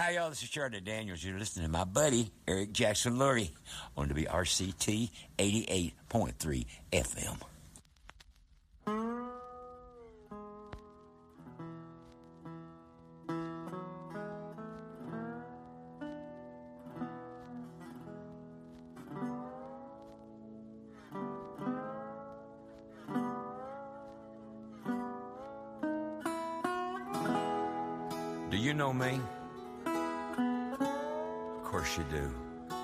Hi, y'all. This is Charlie Daniels. You're listening to my buddy, Eric Jackson Lurie, on WRCT 88.3 FM. Do you know me? Of course you do.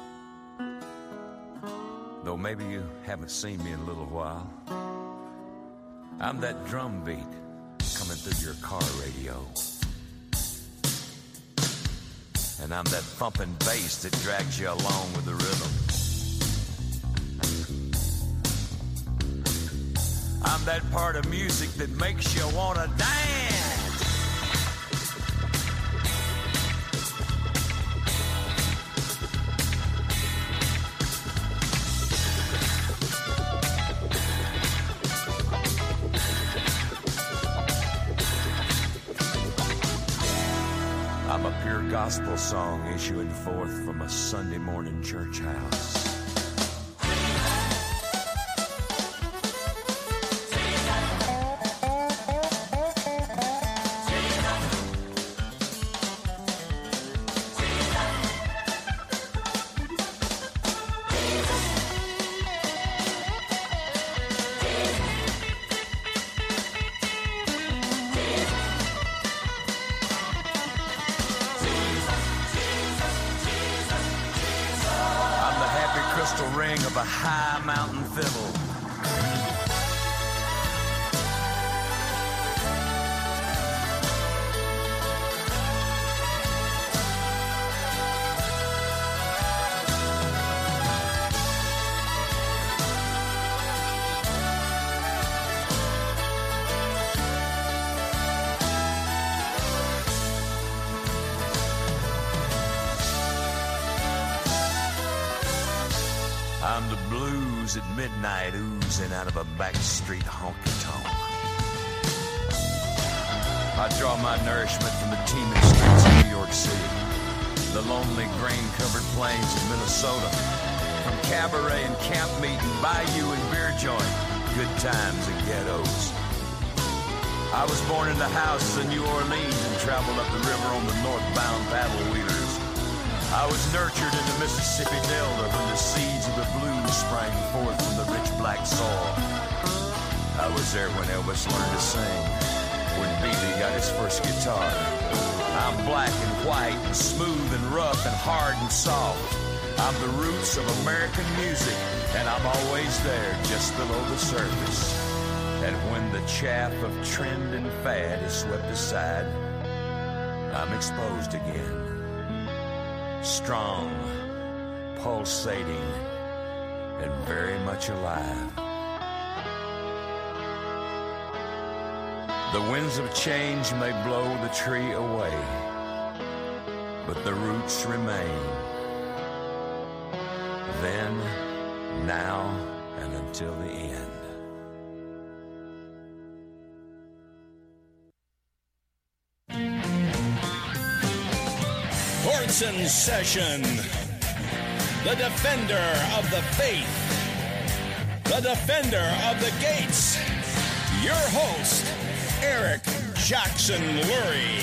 Though maybe you haven't seen me in a little while. I'm that drum beat coming through your car radio. And I'm that thumping bass that drags you along with the rhythm. I'm that part of music that makes you want to dance. I'm a pure gospel song issuing forth from a Sunday morning church house. Ring of a high mountain fiddle. I'm the blues at midnight oozing out of a backstreet honky-tonk. I draw my nourishment from the teeming streets of New York City, the lonely grain-covered plains of Minnesota, from cabaret and camp meeting, bayou and beer joint, good times and ghettos. I was born in the houses of New Orleans and traveled up the river on the northbound paddle wheelers. I was nurtured in the Mississippi Delta when the seeds of the blues sprang forth from the rich black soil. I was there when Elvis learned to sing, when Beatty got his first guitar. I'm black and white and smooth and rough and hard and soft. I'm the roots of American music, and I'm always there just below the surface. And when the chaff of trend and fad is swept aside, I'm exposed again. Strong, pulsating, and very much alive. The winds of change may blow the tree away, but the roots remain. Then, now, and until the end. Portson Session, the defender of the faith, the defender of the gates, your host, Eric Jackson Lurie.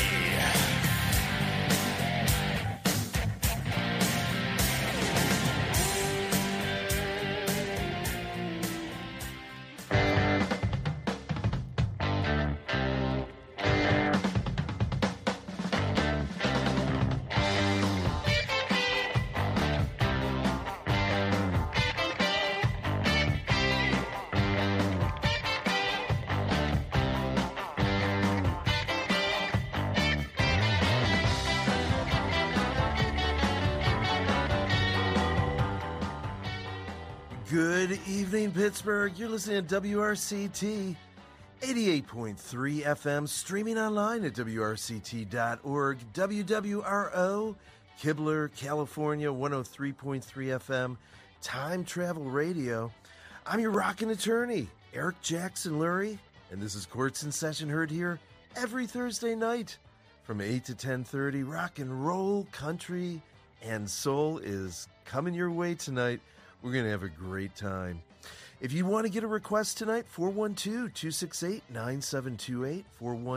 Good evening, Pittsburgh. You're listening to WRCT 88.3 FM, streaming online at WRCT.org. WWRO, Kibler, California, 103.3 FM, Time Travel Radio. I'm your rockin' attorney, Eric Jackson Lurie, and this is Courts in Session, heard here every Thursday night from 8 to 10:30. Rock and roll, country, and soul is coming your way tonight. We're going to have a great time. If you want to get a request tonight, 412-268-9728,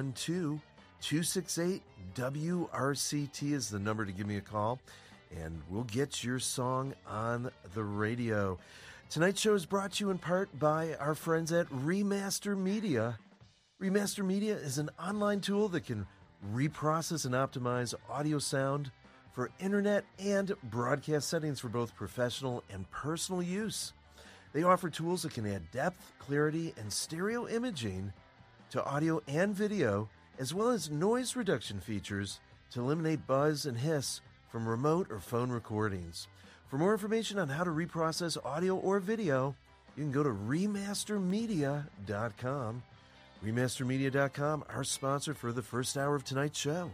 412-268-WRCT is the number to give me a call, and we'll get your song on the radio. Tonight's show is brought to you in part by our friends at Remaster Media. Remaster Media is an online tool that can reprocess and optimize audio sound for internet and broadcast settings for both professional and personal use. They offer tools that can add depth, clarity, and stereo imaging to audio and video, as well as noise reduction features to eliminate buzz and hiss from remote or phone recordings. For more information on how to reprocess audio or video, you can go to remastermedia.com. Remastermedia.com, our sponsor for the first hour of tonight's show.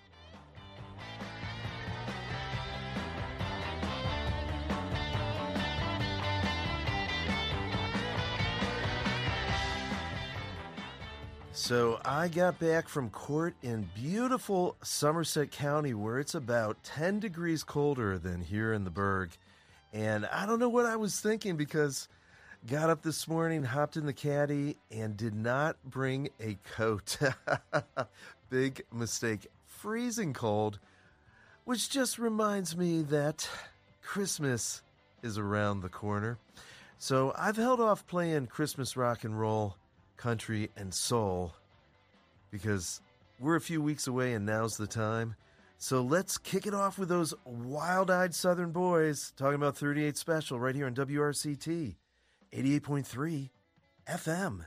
So I got back from court in beautiful Somerset County, where it's about 10 degrees colder than here in the Berg. And I don't know what I was thinking, because got up this morning, hopped in the caddy, and did not bring a coat. Big mistake. Freezing cold, which just reminds me that Christmas is around the corner. So I've held off playing Christmas rock and roll, country, and soul, because we're a few weeks away and now's the time. So let's kick it off with those wild-eyed Southern boys talking about 38 Special right here on WRCT 88.3 FM.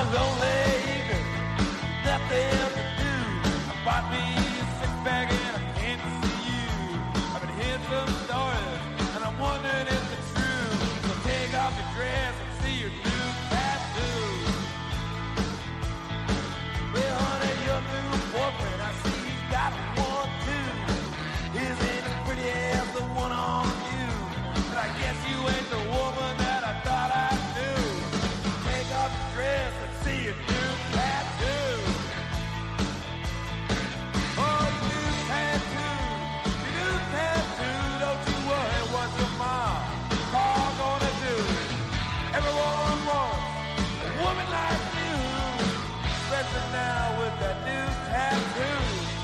lonely evening, nothing to do. I bought me a six-pack and I can't see you. I've been hearing some stories and I'm wondering if it's true. So take off your dress and see your new tattoo. Well, honey, your new boyfriend, I see he's got one too. His ain't as pretty as the one on you, but I guess you ain't the woman that I thought I knew. Take off your dress and see your new tattoo. Oh, your new tattoo, don't you worry what your mom all gonna do. Everyone wants a woman like you, especially now with that new tattoo.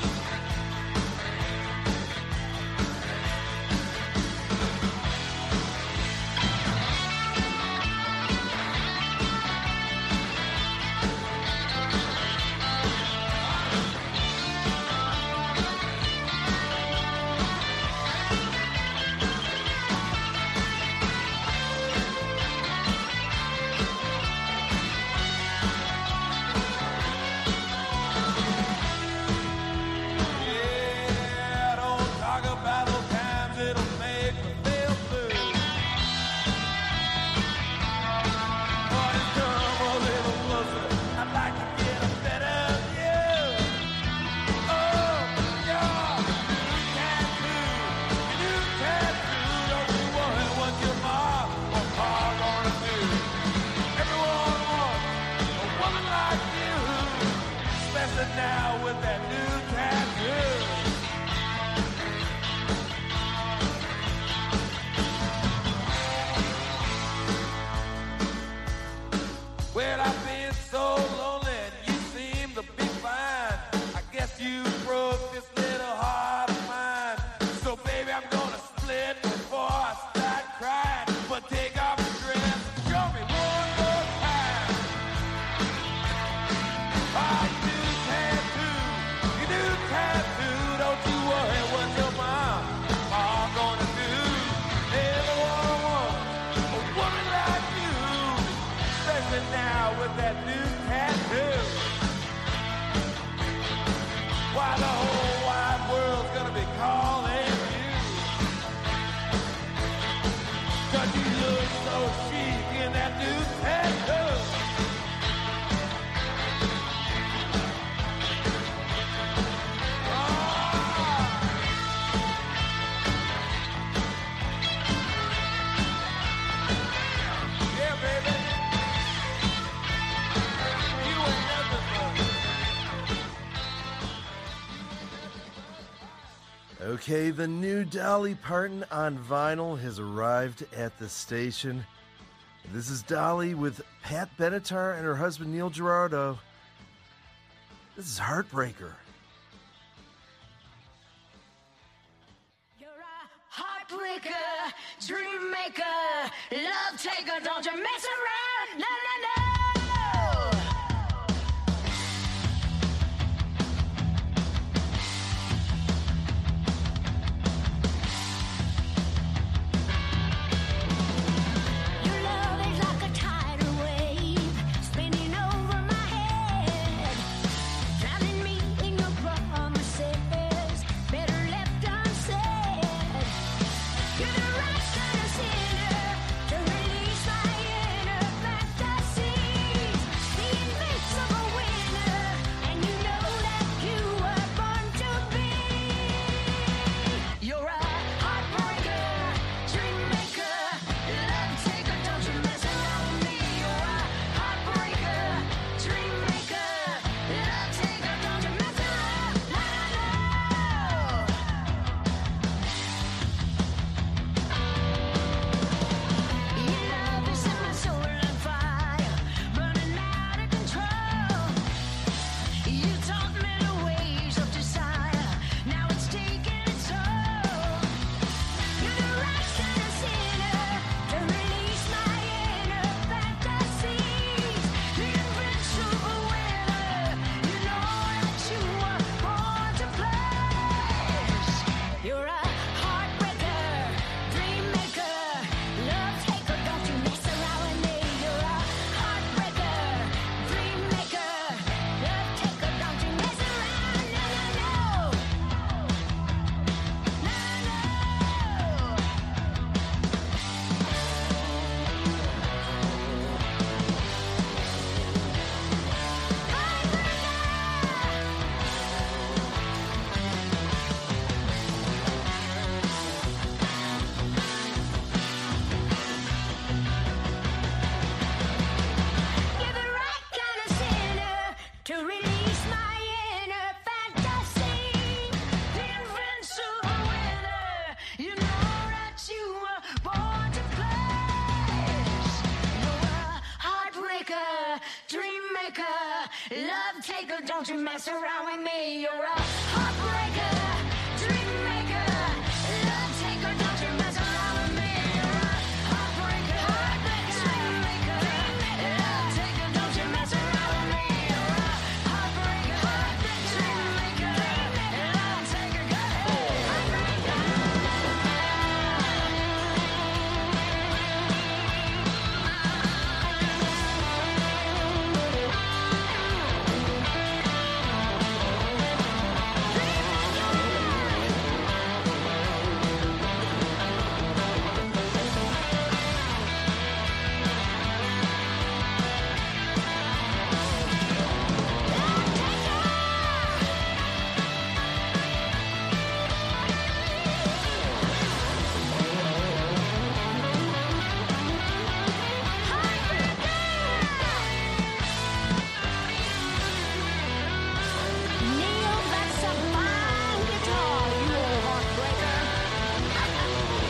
Yeah, don't talk about those times, it'll make me feel blue. Boy, just come a little closer, I'd like to get a better view. Oh, your new tattoo, don't you worry what your mom or pa gonna do. Everyone wants a woman like you, especially now with that new tattoo. Well, I've been so lonely and you seem to be fine. I guess you broke this little heart of mine. So baby, I'm gonna split before I start crying. But take off your dress, show me one more time. Oh, your new tattoo, don't you worry what your mom all gonna do. Everyone wants a woman like you, especially now with that new tattoo. Why the whole wide world's gonna be calling you, 'cause you look so chic in that new tattoo. Yeah, baby. You ain't nothing but. Okay, the new Dolly Parton on vinyl has arrived at the station. This is Dolly with Pat Benatar and her husband Neil Girardo. This is Heartbreaker. You're a heartbreaker, dream maker, love taker, don't you mess around, no, no, no. Your love is like a tidal wave, spinning over my head, drowning me in your promises, better left unsaid. You're the right kind of sinner to release my inner love taker, don't you mess around with me. You're a heartbreaker, dream maker, love taker, don't you mess around with me. You're a heartbreaker, dream maker, love taker, don't you mess around with me. You're a heartbreaker, dream maker, love taker, go Neil, that's a fine guitar, you old heartbreaker.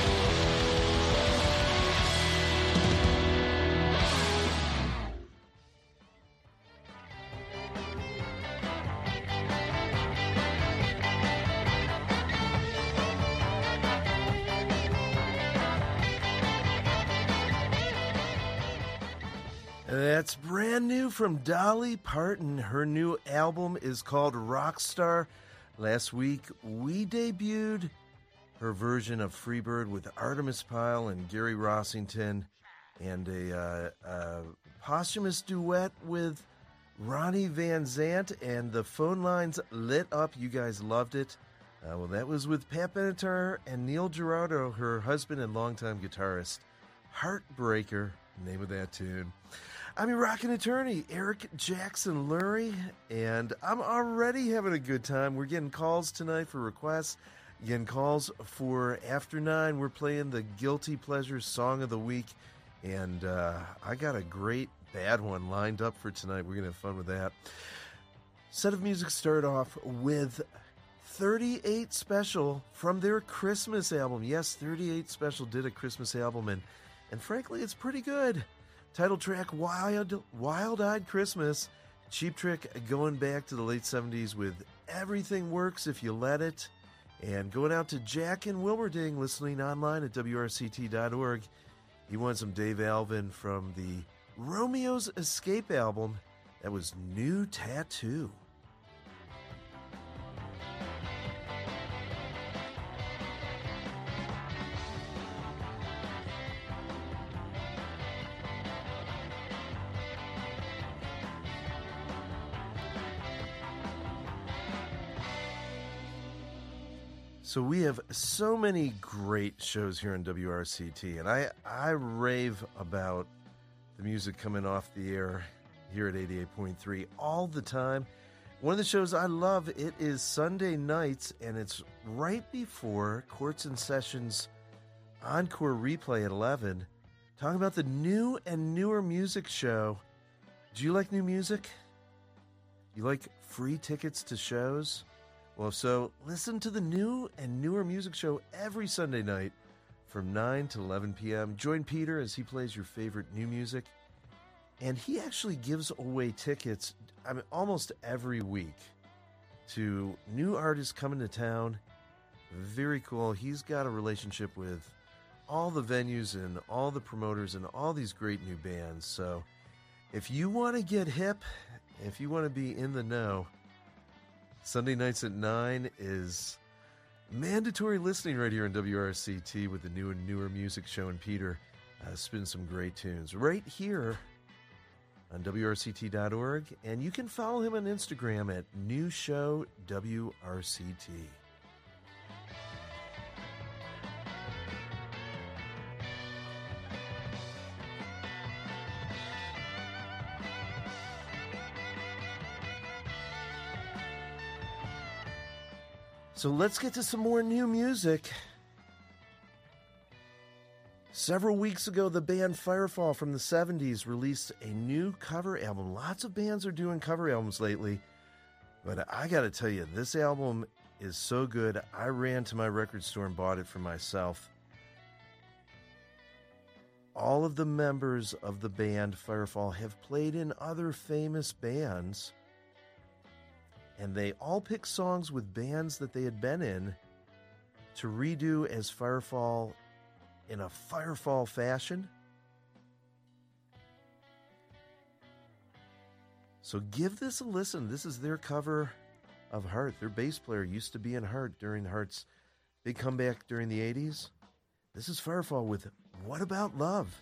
That's brand new from Dolly Parton. Her new album is called Rockstar. Last week, we debuted her version of Freebird with Artemis Pyle and Gary Rossington, and a posthumous duet with Ronnie Van Zant, and the phone lines lit up. You guys loved it. Well, that was with Pat Benatar and Neil Girardo, her husband and longtime guitarist. Heartbreaker, name of that tune. I'm your rockin' attorney, Eric Jackson Lurie, and I'm already having a good time. We're getting calls tonight for requests, getting calls for After 9. We're playing the Guilty Pleasure Song of the Week, and I got a great bad one lined up for tonight. We're going to have fun with that. Set of music started off with 38 Special from their Christmas album. Yes, 38 Special did a Christmas album, and frankly, it's pretty good. Title track, Wild-Eyed Christmas. Cheap Trick going back to the late 70s with Everything Works If You Let It. And going out to Jack in Wilmerding, listening online at WRCT.org. He won some Dave Alvin from the Romeo's Escape album. That was New Tattoo. So we have so many great shows here on WRCT, and I rave about the music coming off the air here at 88.3 all the time. One of the shows I love, it is Sunday nights, and it's right before Courts and Sessions Encore Replay at 11, talking about the new and newer music show. Do you like new music? You like free tickets to shows? Well, if so, listen to the new and newer music show every Sunday night from 9 to 11 p.m. Join Peter as he plays your favorite new music. And he actually gives away tickets, almost every week to new artists coming to town. Very cool. He's got a relationship with all the venues and all the promoters and all these great new bands. So if you want to get hip, if you want to be in the know, Sunday nights at 9 is mandatory listening right here on WRCT with the new and newer music show, and Peter spins some great tunes right here on WRCT.org, and you can follow him on Instagram at NewShowWRCT. So let's get to some more new music. Several weeks ago, the band Firefall from the 70s released a new cover album. Lots of bands are doing cover albums lately, but I got to tell you, this album is so good. I ran to my record store and bought it for myself. All of the members of the band Firefall have played in other famous bands, and they all picked songs with bands that they had been in to redo as Firefall in a Firefall fashion. So give this a listen. This is their cover of Heart. Their bass player used to be in Heart during Heart's big comeback during the 80s. This is Firefall with What About Love?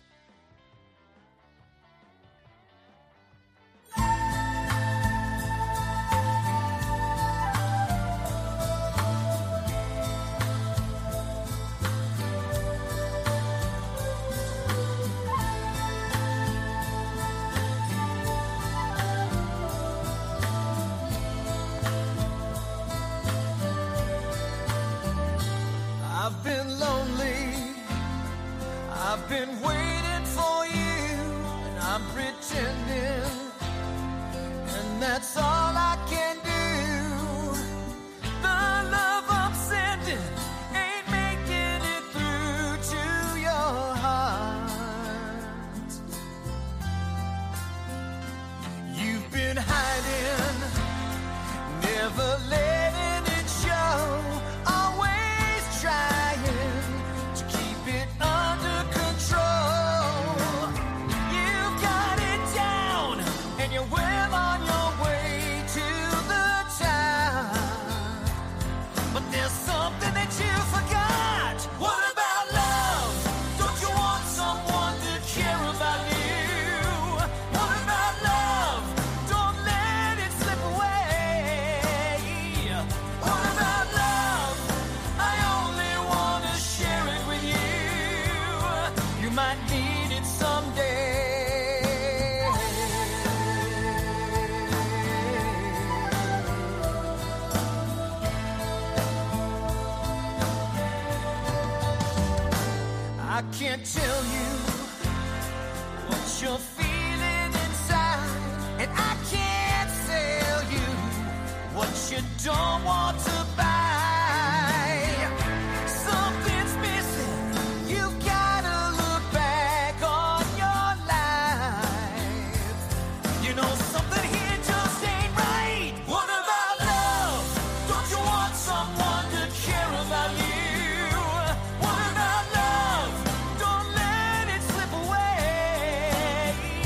I've been lonely, I've been waiting for you, and I'm pretending, and that's all I can do. The love I'm sending ain't making it through to your heart. You've been hiding, never letting it show. Trying to keep it under control. You've got it down, and you're well on your way to the top. But there's something that you forgot. What about love? Don't you want someone to care about you? What about love? Don't let it slip away. What about love? I only want to share it with you. You might need it someday. I can't tell you what you're feeling inside, and I can't sell you what you don't want to buy. Something's missing. You've gotta look back on your life. You know something here just ain't right. What about love? Don't you want someone to care about you? What about love? Don't let it slip away.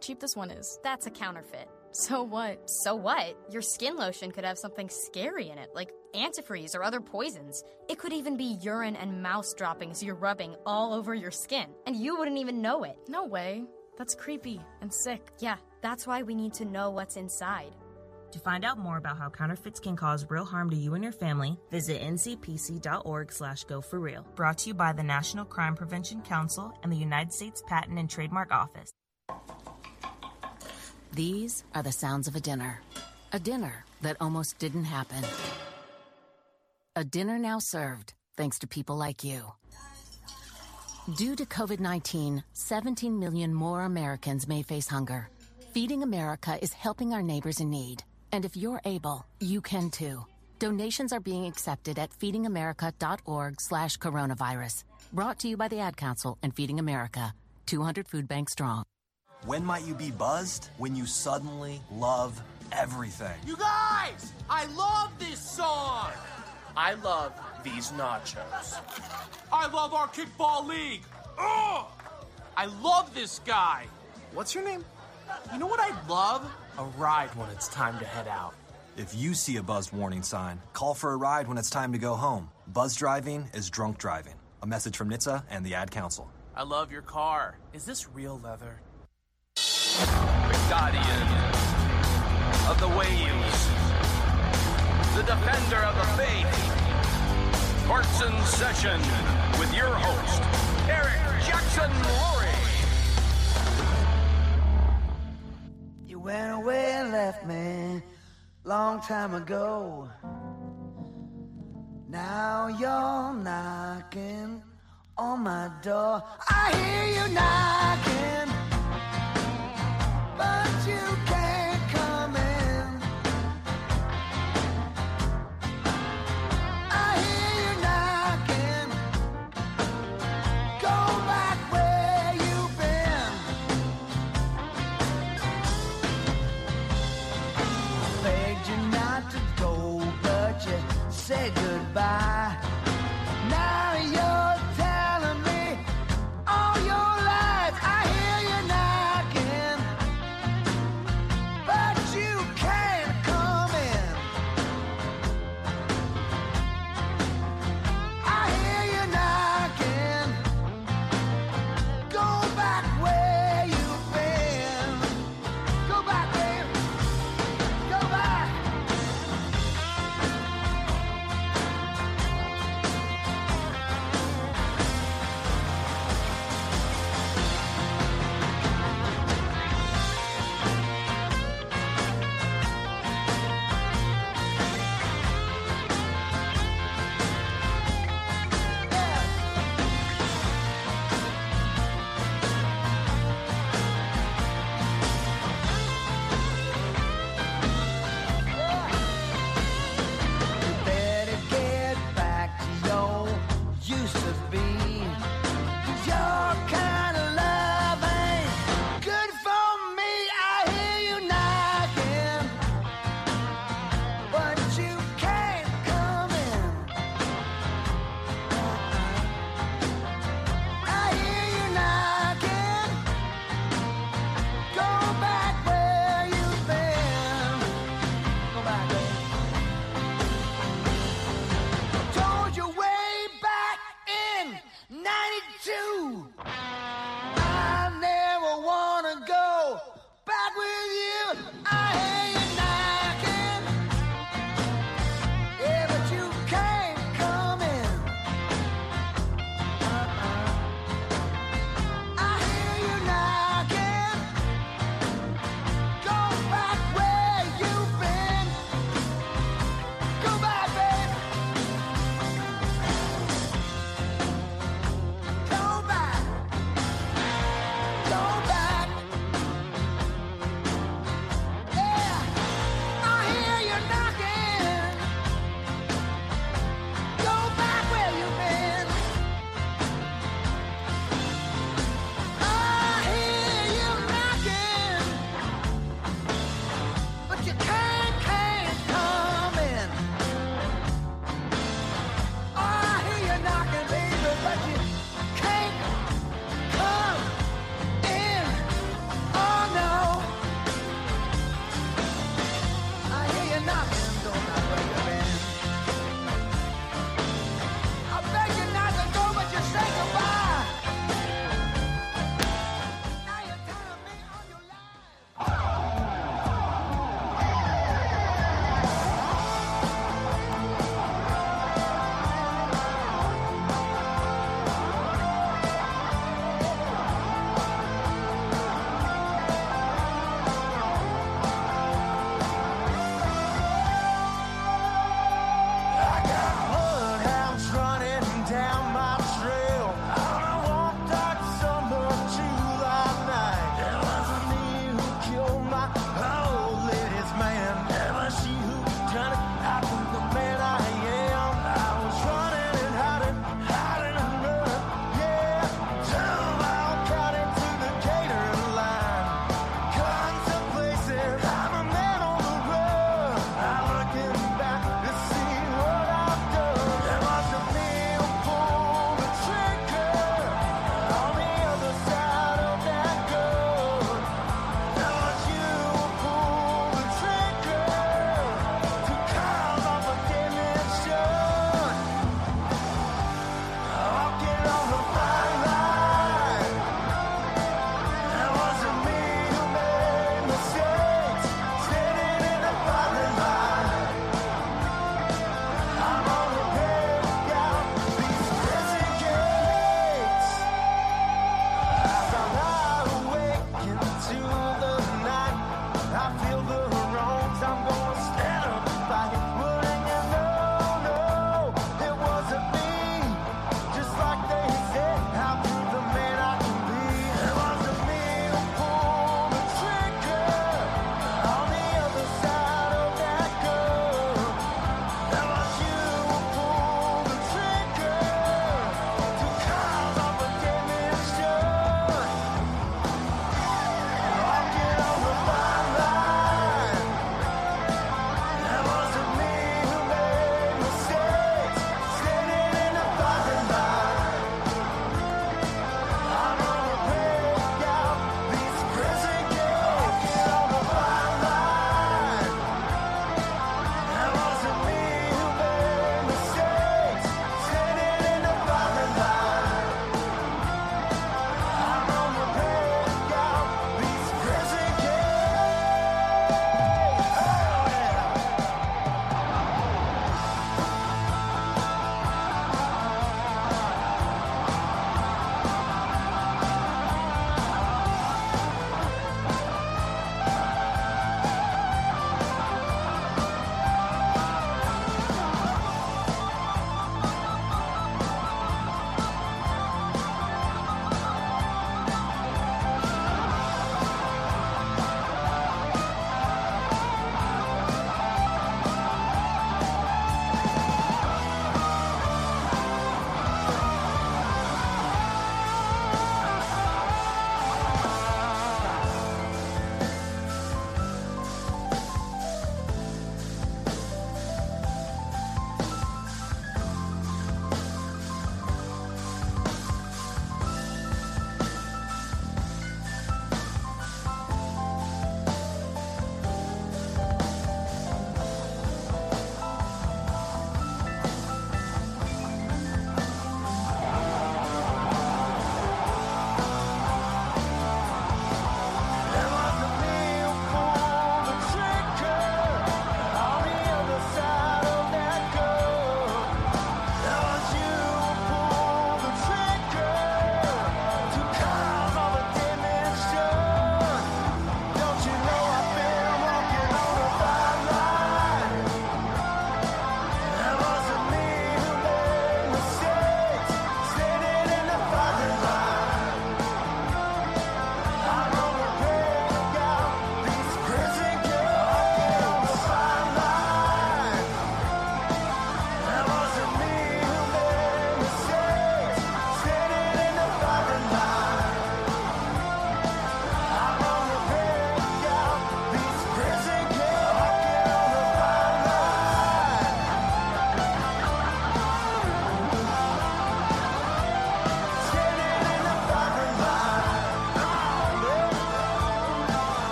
cheap this one is. That's a counterfeit. So what? So what? Your skin lotion could have something scary in it, like antifreeze or other poisons. It could even be urine and mouse droppings you're rubbing all over your skin, and you wouldn't even know it. No way. That's creepy and sick. Yeah, that's why we need to know what's inside. To find out more about how counterfeits can cause real harm to you and your family, visit ncpc.org/go4real. Brought to you by the National Crime Prevention Council and the United States Patent and Trademark Office. These are the sounds of a dinner that almost didn't happen. A dinner now served thanks to people like you. Due to COVID-19, 17 million more Americans may face hunger. Feeding America is helping our neighbors in need. And if you're able, you can too. Donations are being accepted at feedingamerica.org/coronavirus. Brought to you by the Ad Council and Feeding America, 200 food banks strong. When might you be buzzed? When you suddenly love everything. You guys, I love this song. I love these nachos. I love our kickball league. Ugh! I love this guy. What's your name? You know what I love? A ride when it's time to head out. If you see a buzzed warning sign, call for a ride when it's time to go home. Buzz driving is drunk driving. A message from NHTSA and the Ad Council. I love your car. Is this real leather? The guardian of the waves, the defender of the faith. Courts in session with your host, Eric Jackson Rory. You went away and left me long time ago. Now you're knocking on my door. I hear you knocking, but you can't come in. I hear you knocking. Go back where you've been. I begged you not to go, but you said goodbye. Now you're telling me all your lies. I hear you knocking, but you can't come in. I hear you knocking. Go back where you've been. Go back, babe. Go back.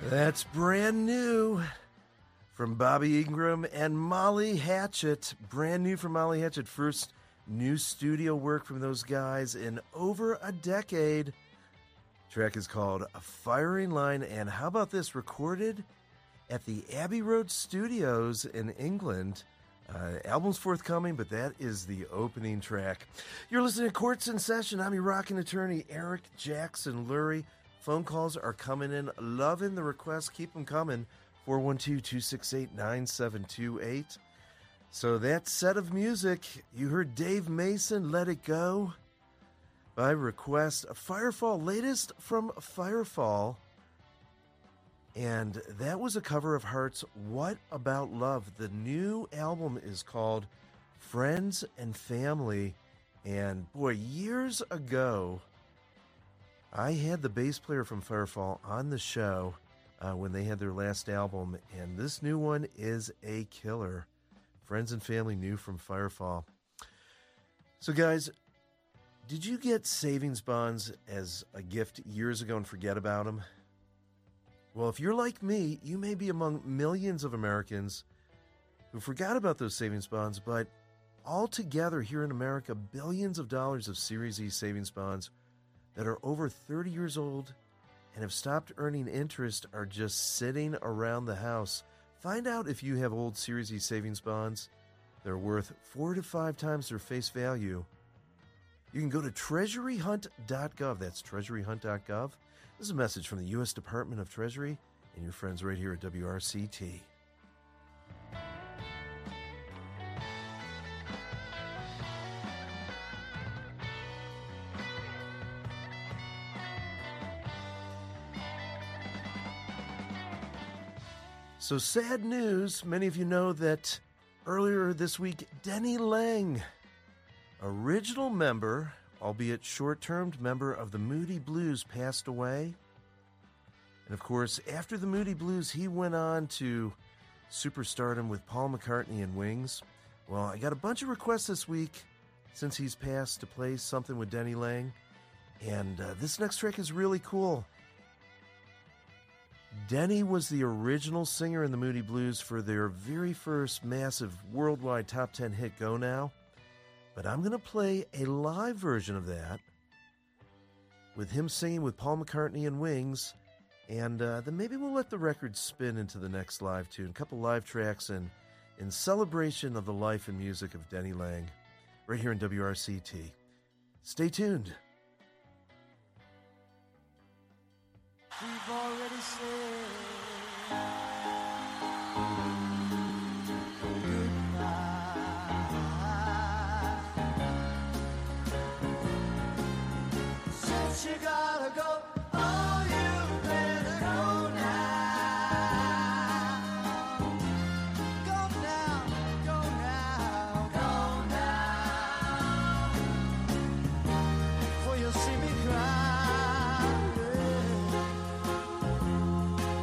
That's brand new from Bobby Ingram and Molly Hatchet. Brand new from Molly Hatchet. First new studio work from those guys in over a decade. Track is called A Firing Line. And how about this? Recorded at the Abbey Road Studios in England. Album's forthcoming, but that is the opening track. You're listening to Courts in Session. I'm your rockin' attorney, Eric Jackson Lurie. Phone calls are coming in. Loving the requests. Keep them coming. 412-268-9728. So that set of music, you heard Dave Mason, Let It Go. By request, Firefall, latest from Firefall. And that was a cover of Heart's What About Love. The new album is called Friends and Family. And boy, years ago, I had the bass player from Firefall on the show when they had their last album. And this new one is a killer. Friends and Family, new from Firefall. So guys, did you get savings bonds as a gift years ago and forget about them? Well, if you're like me, you may be among millions of Americans who forgot about those savings bonds, but altogether here in America, billions of dollars of Series E savings bonds that are over 30 years old and have stopped earning interest are just sitting around the house. Find out if you have old Series E savings bonds. They're worth 4 to 5 times their face value. You can go to treasuryhunt.gov. That's treasuryhunt.gov. This is a message from the U.S. Department of Treasury and your friends right here at WRCT. So sad news. Many of you know that earlier this week, Denny Lang, original member, albeit short-term member of the Moody Blues, passed away. And of course, after the Moody Blues, he went on to superstardom with Paul McCartney and Wings. Well, I got a bunch of requests this week since he's passed to play something with Denny Lang. And this next track is really cool. Denny was the original singer in the Moody Blues for their very first massive worldwide top 10 hit, Go Now. But I'm going to play a live version of that with him singing with Paul McCartney and Wings. And then maybe we'll let the record spin into the next live tune. A couple live tracks in celebration of the life and music of Denny Lang right here in WRCT. Stay tuned. We've already said since you gotta go, oh, you better go now. Go now, go now, go now. For you'll see me cry.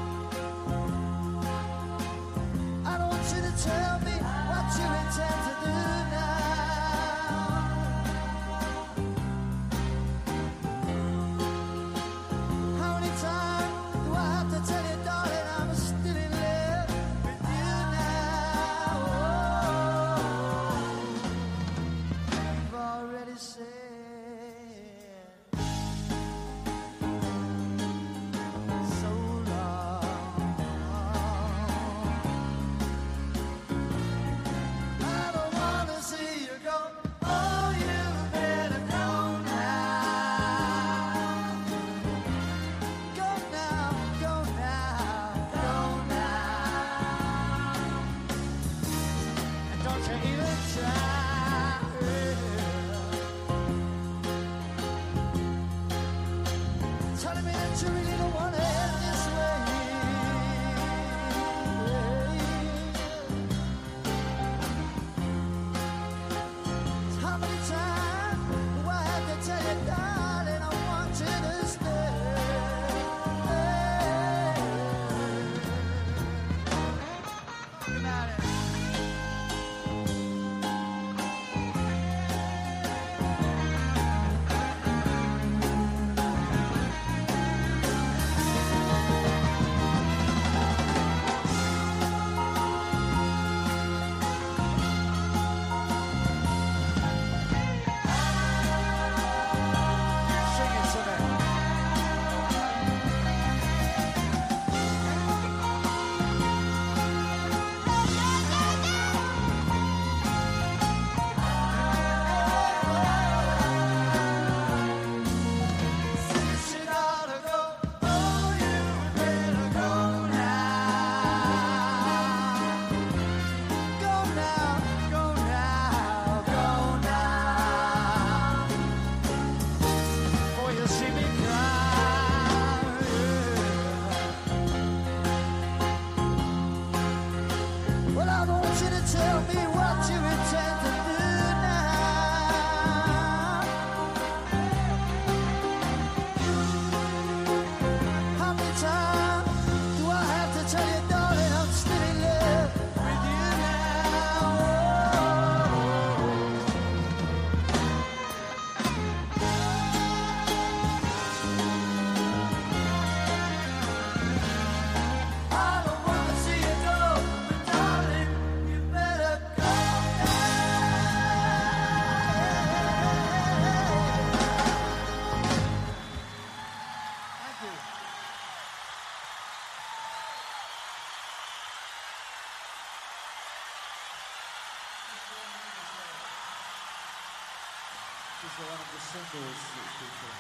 This is one of the singles feature.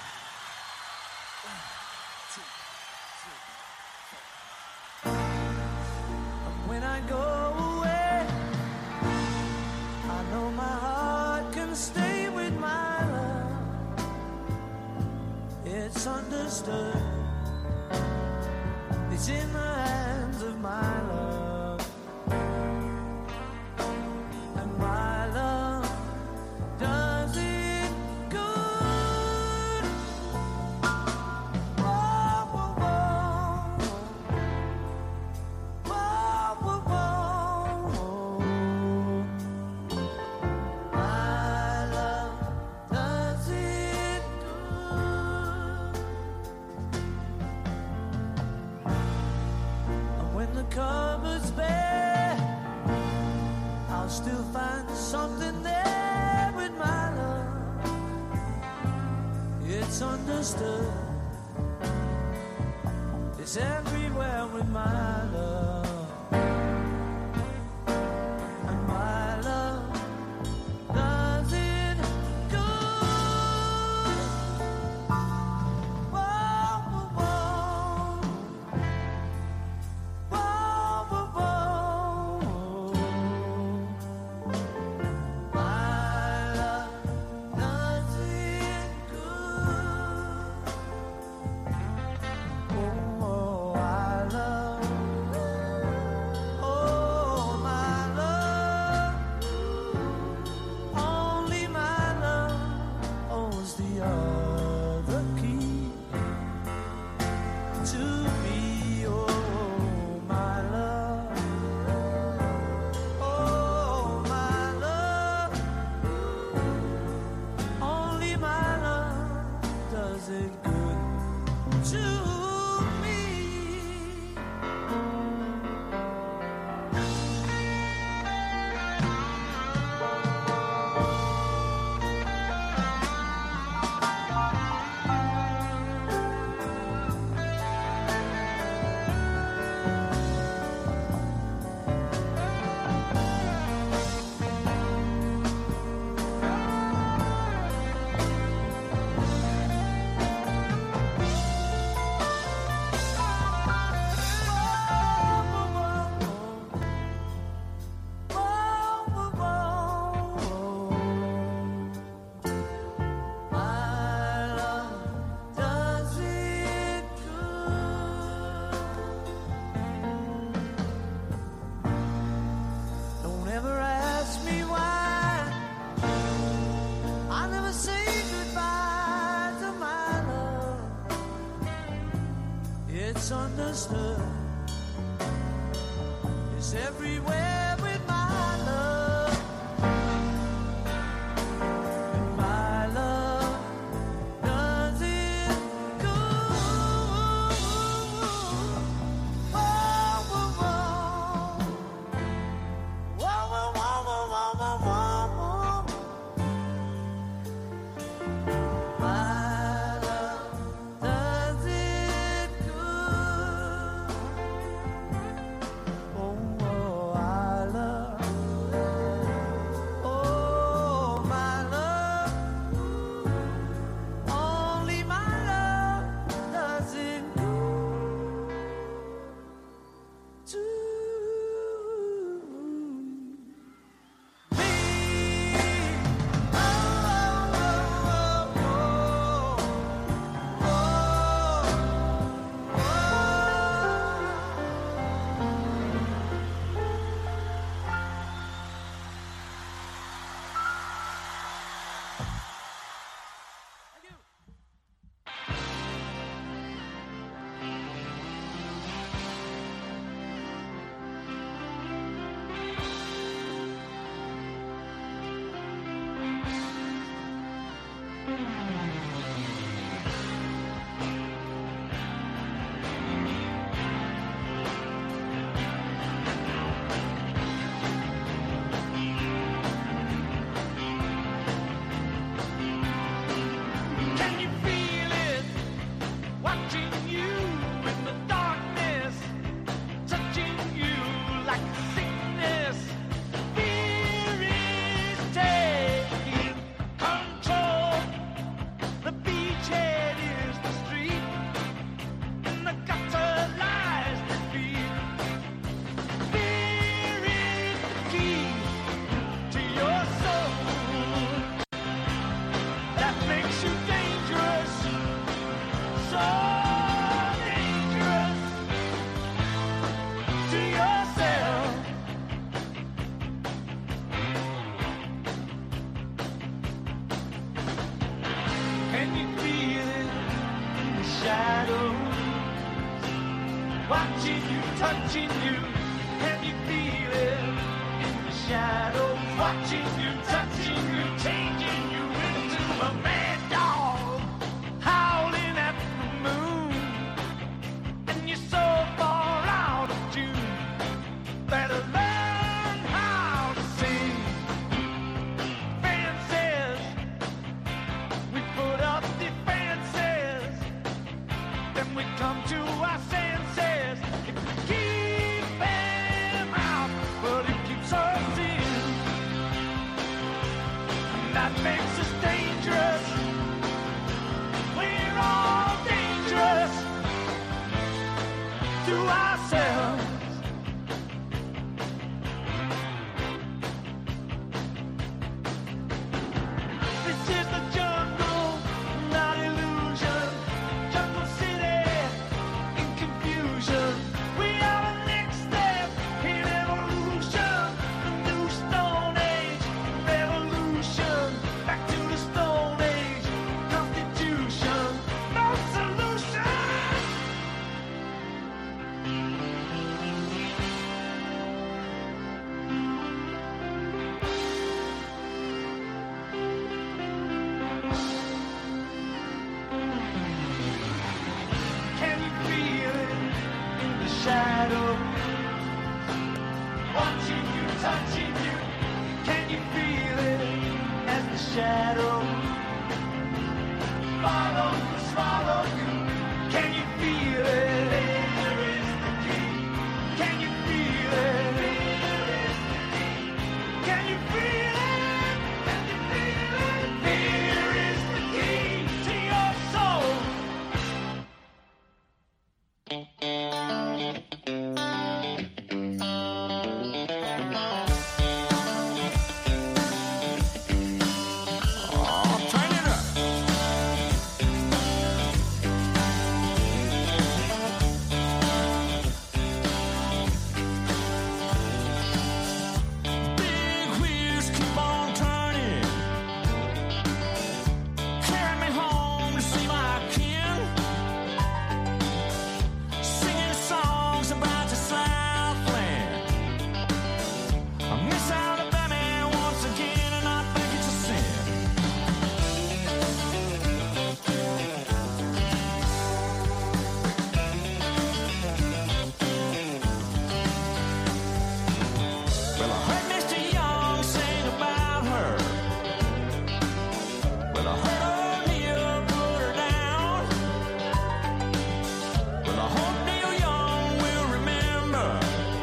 When I go away, I know my heart can stay with my love. It's understood. It's in the hands of my love. And my love does it good. Whoa, whoa, whoa. Whoa, whoa, whoa. My love does it good. And when the cupboard's bare, I'll still find something there with my love. It's understood. It's everywhere with my love. And my love does it good. Whoa, whoa, whoa. Whoa, whoa, whoa. My love does it good. Oh, I love. Oh, my love. Only my love owns the other key to me. Oh, my love. Oh, my love. Only my love does it good to me. My love does it good. Don't ever ask me why. I never say goodbye to my love. It's understood. It's everywhere with my love. And my love does it good. Whoa, whoa, whoa. Whoa, whoa, whoa, whoa, whoa, whoa, whoa. My love does it good. Oh, I touching you. Can you feel it in the shadows? Watching you, touching you, changing you into a mad dog, howling at the moon. And you're so far out of tune. Better learn how to sing. Fences, we put up defenses. Then we come to our senses. If we keep them out, but it keeps us in. And that makes us dangerous. We're all dangerous to ourselves. This is the jungle, not illusion. Jungle city in confusion. We are the next step in evolution. The new Stone Age revolution. Back to the Stone Age constitution. No solution. Can you feel it in the shadow? Watching you, touching you. Can you feel it as the shadow follow you, swallow you? Can you feel it? There is the key. Can you feel it? There is the key. Can you feel it? Can you feel it? Here is the key to your soul. Turn it up. Big wheels keep on turning. Carry me home to see my kin. Singing songs about the Southland. I miss Alabama once again, and I think it's a sin. Well, I heard Mr. Young sing about her. Well, I heard O'Neill put her down. Well, I hope Neil Young will remember.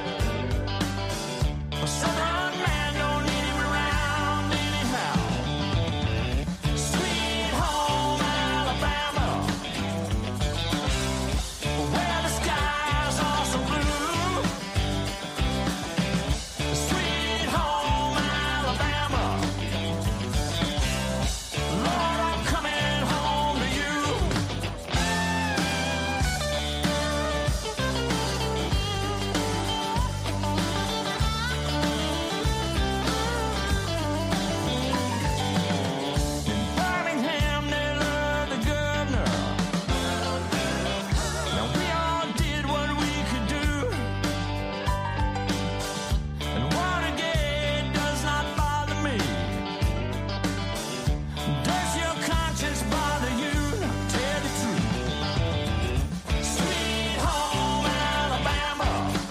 A Southern man don't need him around anyhow. Sweet home Alabama, where the skies are so blue. Sweet home Alabama, Lord, I'm coming home to you. In Birmingham, they loved the governor. Now we all did what we could do. And Watergate does not bother me. Does your conscience bother you? Tell the truth. Sweet home Alabama,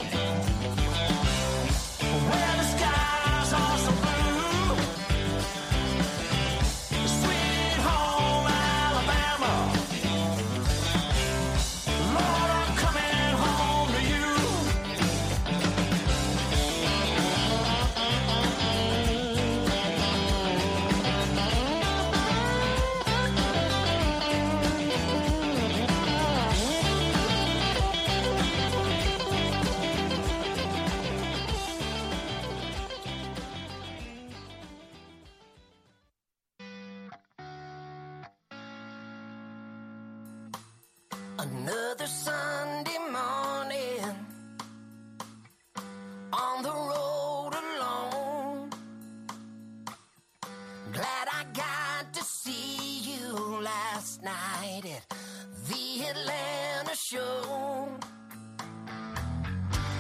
where the skies are so blue. Sweet home Alabama, Lord, I'm coming home to you. Another Sunday morning on the road alone. Glad I got to see you last night at the Atlanta show.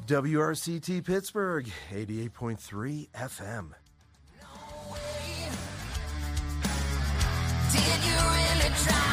WRCT Pittsburgh, 88.3 FM. Did you really try?